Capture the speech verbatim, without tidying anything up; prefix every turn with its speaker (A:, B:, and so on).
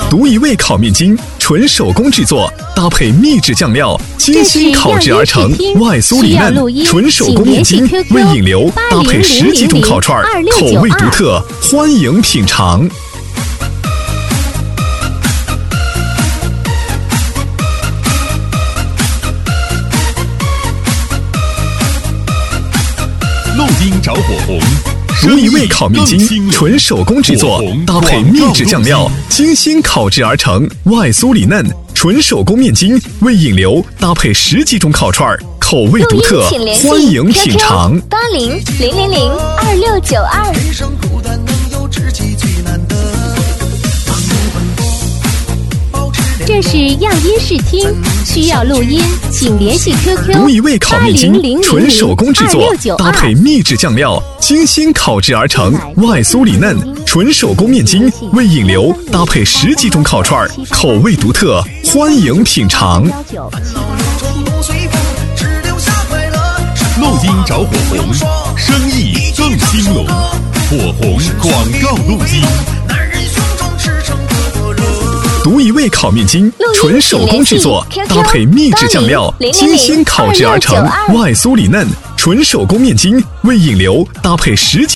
A: 独一味烤面筋，纯手工制作，搭配秘制酱料，精心烤制而成，外酥里嫩，纯手工面筋，未引流，搭配十几种烤串，口味独特，欢迎品尝。
B: 陆丁着火红，
A: 独一味烤面筋，纯手工制作，搭配秘制酱料，精心烤制而成，外酥里嫩，纯手工面筋，未引流，搭配十几种烤串，口味独特，欢迎品尝。
C: 八零零零零二六九二。
D: 这是样音视听，需要录音，请联系 Q Q
A: 独一味烤面筋，纯手工制作，搭配秘制酱料，精心烤制而成，外酥里嫩，纯手工面筋，未引流，搭配十几种烤串，口味独特，欢迎品尝。
B: 陆丁着火红，生意更兴隆，火红广告路径。
A: 独一味烤面筋，纯手工制作，搭配秘制酱料，精心烤制而成，外酥里嫩，纯手工面筋，未引流，搭配十几